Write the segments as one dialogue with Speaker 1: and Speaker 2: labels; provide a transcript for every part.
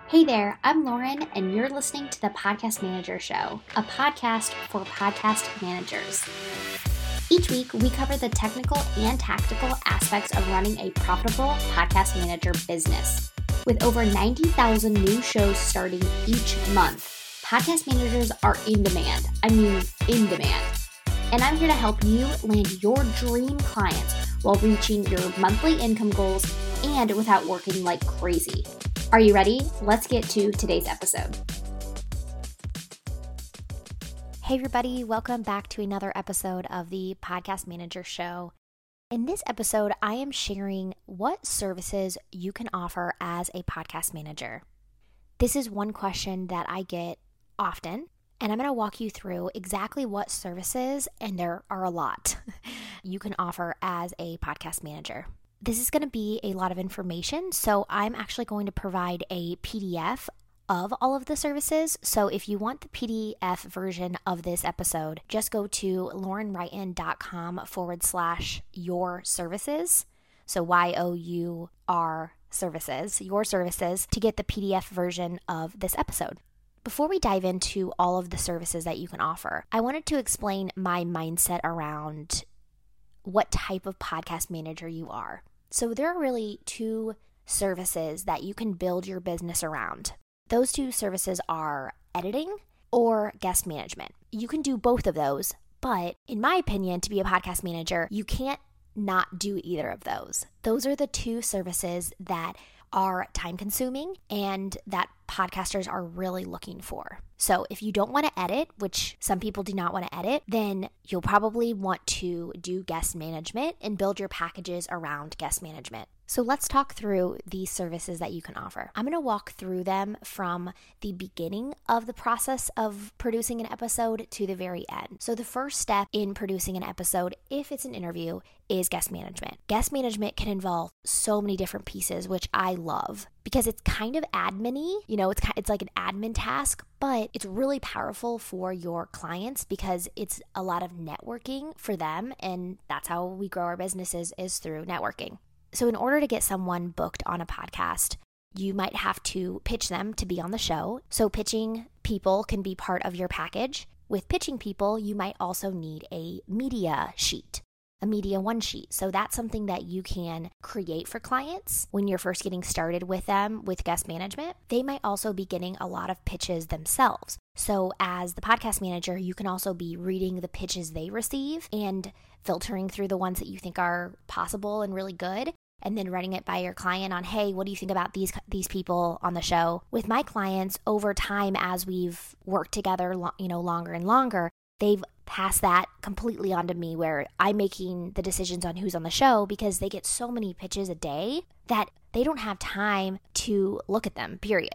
Speaker 1: Hey there, I'm Lauren, and you're listening to the Podcast Manager Show, a podcast for podcast managers. Each week, we cover the technical and tactical aspects of running a profitable podcast manager business. With over 90,000 new shows starting each month, podcast managers are in demand. I mean, in demand. And I'm here to help you land your dream clients while reaching your monthly income goals and without working like crazy. Are you ready? Let's get to today's episode. Hey everybody, welcome back to another episode of the Podcast Manager Show. In this episode, I am sharing what services you can offer as a podcast manager. This is one question that I get often, and I'm going to walk you through exactly what services, and there are a lot, you can offer as a podcast manager. This is going to be a lot of information, so I'm actually going to provide a PDF of all of the services. So if you want the PDF version of this episode, just go to laurenwrighton.com/your services. So YOUR services, your services, to get the PDF version of this episode. Before we dive into all of the services that you can offer, I wanted to explain my mindset around what type of podcast manager you are. So there are really two services that you can build your business around. Those two services are editing or guest management. You can do both of those, but in my opinion, to be a podcast manager, you can't not do either of those. Those are the two services that are time consuming and that podcasters are really looking for. So if you don't want to edit, which some people do not want to edit, then you'll probably want to do guest management and build your packages around guest management. So let's talk through these services that you can offer. I'm going to walk through them from the beginning of the process of producing an episode to the very end. So the first step in producing an episode, if it's an interview, is guest management. Guest management can involve so many different pieces, which I love because it's kind of admin-y. It's like an admin task, but it's really powerful for your clients because it's a lot of networking for them, and that's how we grow our businesses is through networking. So in order to get someone booked on a podcast, you might have to pitch them to be on the show. So pitching people can be part of your package. With pitching people, you might also need a media sheet, a media one sheet. So that's something that you can create for clients when you're first getting started with them with guest management. They might also be getting a lot of pitches themselves. So as the podcast manager, you can also be reading the pitches they receive and filtering through the ones that you think are possible and really good, and then running it by your client on, hey, what do you think about these people on the show? With my clients, over time, as we've worked together, longer and longer, they've passed that completely onto me, where I'm making the decisions on who's on the show because they get so many pitches a day that they don't have time to look at them, period.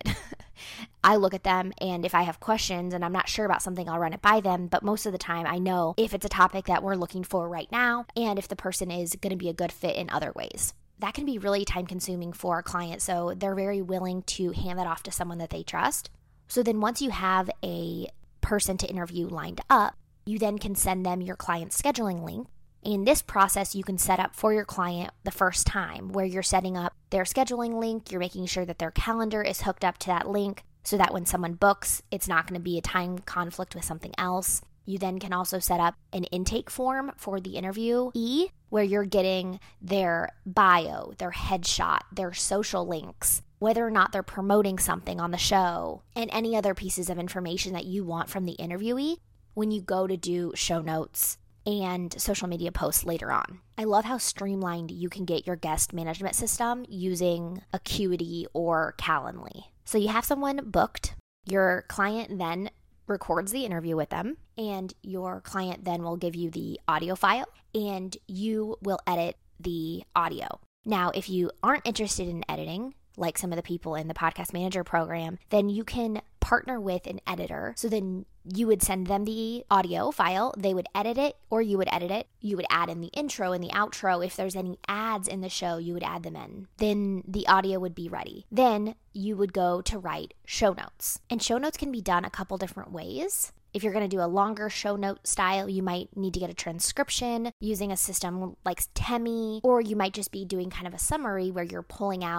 Speaker 1: I look at them, and if I have questions and I'm not sure about something, I'll run it by them. But most of the time, I know if it's a topic that we're looking for right now and if the person is going to be a good fit in other ways. That can be really time consuming for a client, so they're very willing to hand that off to someone that they trust. So then once you have a person to interview lined up, you then can send them your client's scheduling link. In this process, you can set up for your client the first time where you're setting up their scheduling link. You're making sure that their calendar is hooked up to that link so that when someone books, it's not going to be a time conflict with something else. You then can also set up an intake form for the interviewee where you're getting their bio, their headshot, their social links, whether or not they're promoting something on the show, and any other pieces of information that you want from the interviewee when you go to do show notes and social media posts later on. I love how streamlined you can get your guest management system using Acuity or Calendly. So you have someone booked, your client then records the interview with them, and your client then will give you the audio file, and you will edit the audio. Now, if you aren't interested in editing, like some of the people in the Podcast Manager program, then you can partner with an editor. So then you would send them the audio file, they would edit it, or you would edit it. You would add in the intro and the outro. If there's any ads in the show, you would add them in. Then the audio would be ready. Then you would go to write show notes. And show notes can be done a couple different ways. If you're going to do a longer show note style, you might need to get a transcription using a system like Temi, or you might just be doing kind of a summary where you're pulling out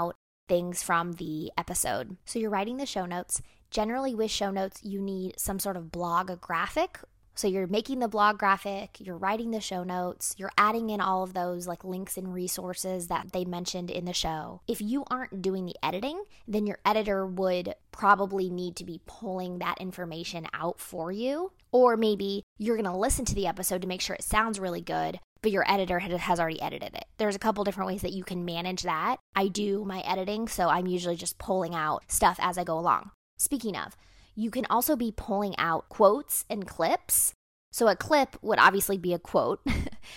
Speaker 1: things from the episode. So you're writing the show notes. Generally with show notes, you need some sort of blog graphic. So you're making the blog graphic, you're writing the show notes, you're adding in all of those like links and resources that they mentioned in the show. If you aren't doing the editing, then your editor would probably need to be pulling that information out for you. Or maybe you're going to listen to the episode to make sure it sounds really good, but your editor has already edited it. There's a couple different ways that you can manage that. I do my editing, so I'm usually just pulling out stuff as I go along. Speaking of, you can also be pulling out quotes and clips. So a clip would obviously be a quote,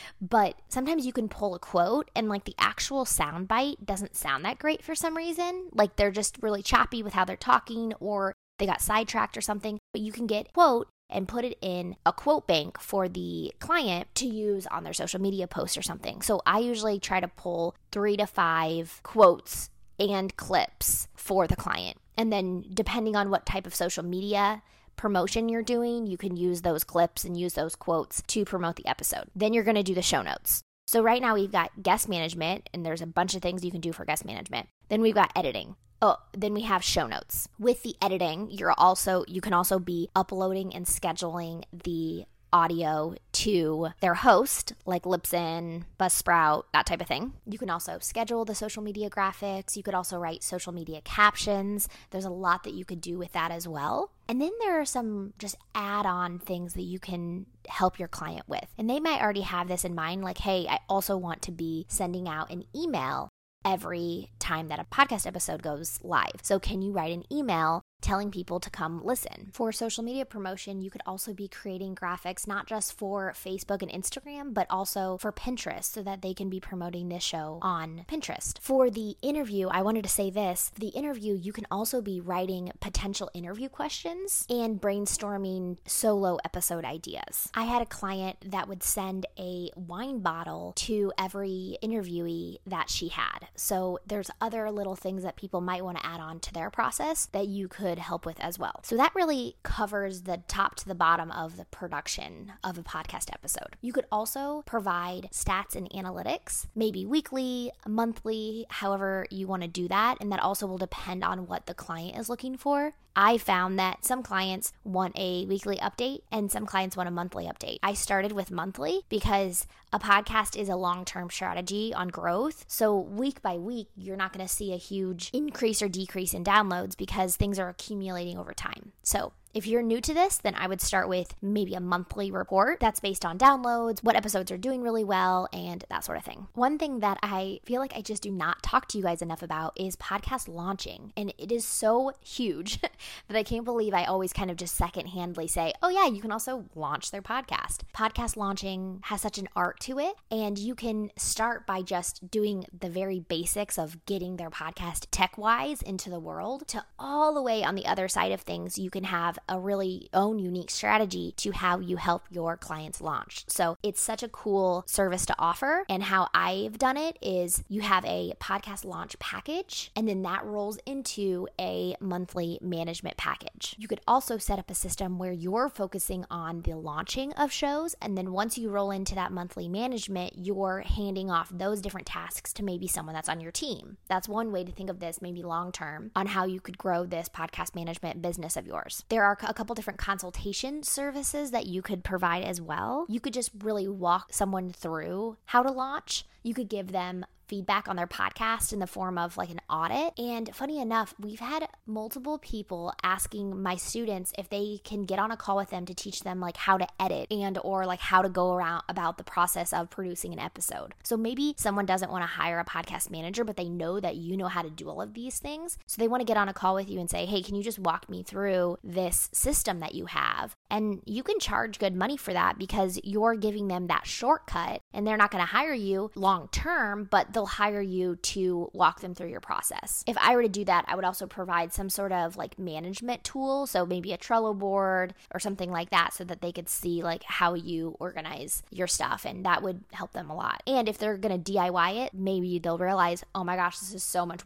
Speaker 1: but sometimes you can pull a quote and like the actual sound bite doesn't sound that great for some reason. Like they're just really choppy with how they're talking or they got sidetracked or something. But you can get a quote and put it in a quote bank for the client to use on their social media posts or something. So I usually try to pull 3 to 5 quotes and clips for the client. And then depending on what type of social media promotion you're doing, you can use those clips and use those quotes to promote the episode. Then you're going to do the show notes. So right now we've got guest management, and there's a bunch of things you can do for guest management. Then we've got editing. Then we have show notes. With the editing, you can also be uploading and scheduling the audio to their host, like Libsyn, Buzzsprout, that type of thing. You can also schedule the social media graphics. You could also write social media captions. There's a lot that you could do with that as well. And then there are some just add-on things that you can help your client with. And they might already have this in mind, like, hey, I also want to be sending out an email every time that a podcast episode goes live. So can you write an email telling people to come listen? For social media promotion, you could also be creating graphics, not just for Facebook and Instagram, but also for Pinterest so that they can be promoting this show on Pinterest. For the interview, I wanted to say this. For the interview, you can also be writing potential interview questions and brainstorming solo episode ideas. I had a client that would send a wine bottle to every interviewee that she had. So there's other little things that people might want to add on to their process that you could help with as well. So that really covers the top to the bottom of the production of a podcast episode. You could also provide stats and analytics, maybe weekly, monthly, however you want to do that. And that also will depend on what the client is looking for. I found that some clients want a weekly update and some clients want a monthly update. I started with monthly because a podcast is a long-term strategy on growth. So week by week, you're not going to see a huge increase or decrease in downloads because things are accumulating over time. So if you're new to this, then I would start with maybe a monthly report that's based on downloads, what episodes are doing really well, and that sort of thing. One thing that I feel like I just do not talk to you guys enough about is podcast launching. And it is so huge that I can't believe I always kind of just secondhandly say, oh yeah, you can also launch their podcast. Podcast launching has such an art to it, and you can start by just doing the very basics of getting their podcast tech-wise into the world to all the way on the other side of things. You can have a really own unique strategy to how you help your clients launch. So it's such a cool service to offer. And how I've done it is you have a podcast launch package, and then that rolls into a monthly management package. You could also set up a system where you're focusing on the launching of shows. And then once you roll into that monthly management, you're handing off those different tasks to maybe someone that's on your team. That's one way to think of this, maybe long term, on how you could grow this podcast management business of yours. There are a couple different consultation services that you could provide as well. You could just really walk someone through how to launch. You could give them feedback on their podcast in the form of like an audit. And funny enough, we've had multiple people asking my students if they can get on a call with them to teach them like how to edit and or like how to go around about the process of producing an episode. So maybe someone doesn't want to hire a podcast manager, but they know that you know how to do all of these things. So they want to get on a call with you and say, hey, can you just walk me through this system that you have? And you can charge good money for that because you're giving them that shortcut, and they're not going to hire you long term, but they'll hire you to walk them through your process. If I were to do that, I would also provide some sort of like management tool. So maybe a Trello board or something like that so that they could see like how you organize your stuff, and that would help them a lot. And if they're going to DIY it, maybe they'll realize, oh my gosh, this is so much work.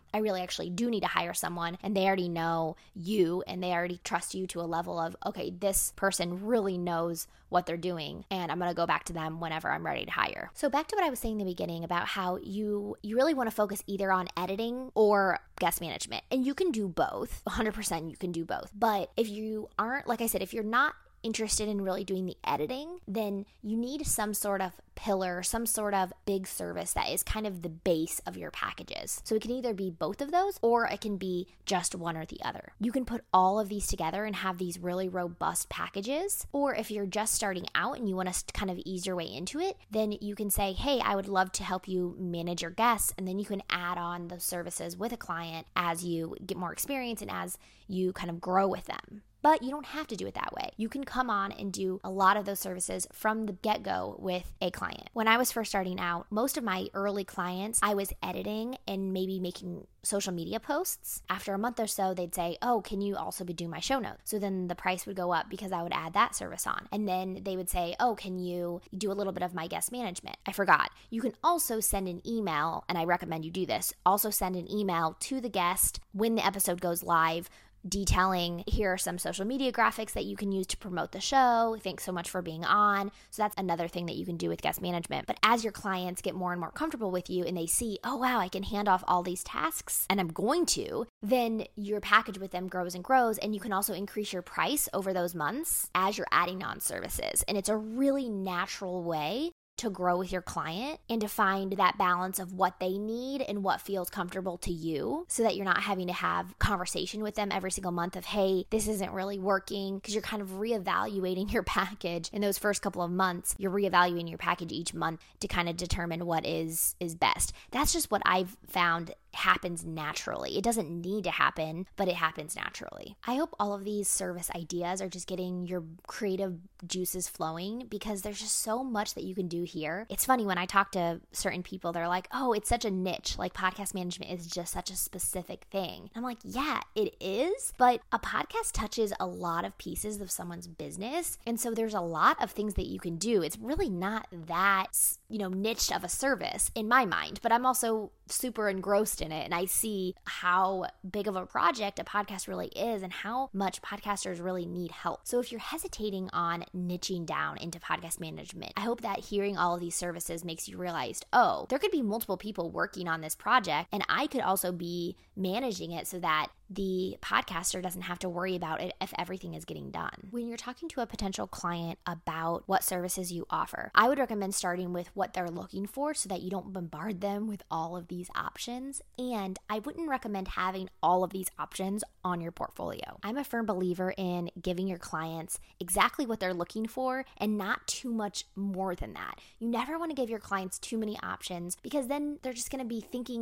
Speaker 1: I really actually do need to hire someone, and they already know you and they already trust you to a level of, okay, this person really knows what they're doing, and I'm going to go back to them whenever I'm ready to hire. So back to what I was saying in the beginning about how you really want to focus either on editing or guest management. And you can do both. 100% you can do both. But if you aren't, like I said, if you're not interested in really doing the editing, then you need some sort of pillar, some sort of big service that is kind of the base of your packages. So it can either be both of those or it can be just one or the other. You can put all of these together and have these really robust packages. Or if you're just starting out and you want to kind of ease your way into it, then you can say, hey, I would love to help you manage your guests. And then you can add on those services with a client as you get more experience and as you kind of grow with them. But you don't have to do it that way. You can come on and do a lot of those services from the get-go with a client. When I was first starting out, most of my early clients, I was editing and maybe making social media posts. After a month or so, they'd say, oh, can you also do my show notes? So then the price would go up because I would add that service on. And then they would say, oh, can you do a little bit of my guest management? I forgot. You can also send an email, and I recommend you do this. Also send an email to the guest when the episode goes live, detailing, here are some social media graphics that you can use to promote the show. Thanks so much for being on. So that's another thing that you can do with guest management. But as your clients get more and more comfortable with you and they see, oh, wow, I can hand off all these tasks and I'm going to, then your package with them grows and grows. And you can also increase your price over those months as you're adding on services. And it's a really natural way to grow with your client and to find that balance of what they need and what feels comfortable to you, so that you're not having to have conversation with them every single month of, hey, this isn't really working, because you're kind of reevaluating your package in those first couple of months. You're reevaluating your package each month to kind of determine what is best. That's just what I've found happens naturally. It doesn't need to happen, but it happens naturally. I hope all of these service ideas are just getting your creative juices flowing, because there's just so much that you can do here. It's funny when I talk to certain people, they're like, oh, it's such a niche. Like podcast management is just such a specific thing. I'm like, yeah, it is. But a podcast touches a lot of pieces of someone's business. And so there's a lot of things that you can do. It's really not that, niched of a service in my mind, but I'm also super engrossed in it. And I see how big of a project a podcast really is and how much podcasters really need help. So if you're hesitating on niching down into podcast management, I hope that hearing all of these services makes you realize, oh, there could be multiple people working on this project, and I could also be managing it so that the podcaster doesn't have to worry about it if everything is getting done. When you're talking to a potential client about what services you offer, I would recommend starting with what they're looking for so that you don't bombard them with all of these options. And I wouldn't recommend having all of these options on your portfolio. I'm a firm believer in giving your clients exactly what they're looking for and not too much more than that. You never want to give your clients too many options, because then they're just going to be thinking,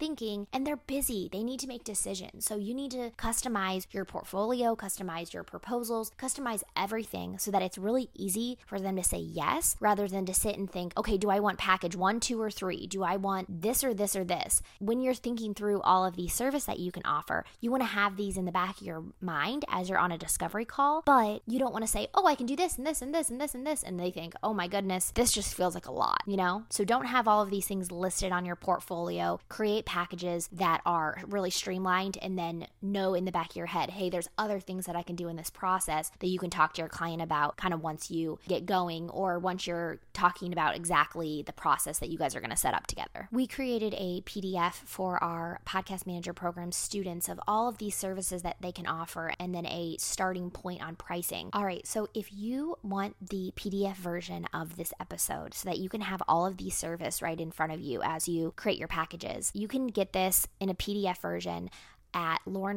Speaker 1: and they're busy. They need to make decisions. So you need to customize your portfolio, customize your proposals, customize everything so that it's really easy for them to say yes, rather than to sit and think, okay, do I want package 1, 2, or 3? Do I want this or this or this? When you're thinking through all of these services that you can offer, you want to have these in the back of your mind as you're on a discovery call, but you don't want to say, oh, I can do this and this and this and this and this. And they think, oh my goodness, this just feels like a lot, So don't have all of these things listed on your portfolio. Create packages that are really streamlined, and then know in the back of your head, hey, there's other things that I can do in this process that you can talk to your client about kind of once you get going, or once you're talking about exactly the process that you guys are going to set up together. We created a PDF for our Podcast Manager Program students of all of these services that they can offer, and then a starting point on pricing. All right, so if you want the PDF version of this episode so that you can have all of these services right in front of you as you create your packages, you can get this in a PDF version at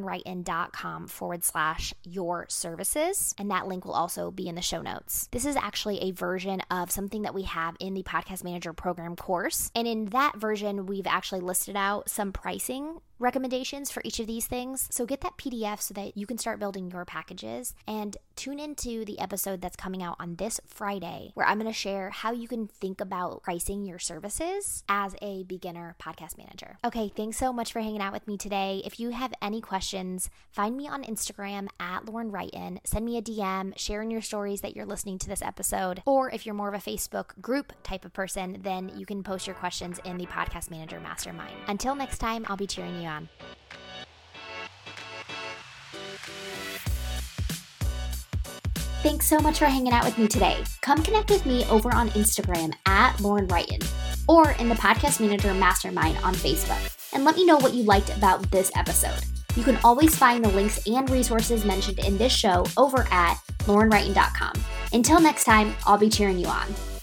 Speaker 1: laurenwrighton.com/your services. And that link will also be in the show notes. This is actually a version of something that we have in the Podcast Manager Program course. And in that version, we've actually listed out some pricing recommendations for each of these things. So get that PDF so that you can start building your packages, and tune into the episode that's coming out on this Friday, where I'm going to share how you can think about pricing your services as a beginner podcast manager. Okay, thanks so much for hanging out with me today. If you have any questions, find me on Instagram at Lauren Wrighton. Send me a DM, sharing your stories that you're listening to this episode. Or if you're more of a Facebook group type of person, then you can post your questions in the Podcast Manager Mastermind. Until next time, I'll be cheering you you on.
Speaker 2: Thanks so much for hanging out with me today. Come connect with me over on Instagram at Lauren Wrighton or in the Podcast Manager Mastermind on Facebook, and let me know what you liked about this episode. You can always find the links and resources mentioned in this show over at laurenwrighton.com. Until next time, I'll be cheering you on.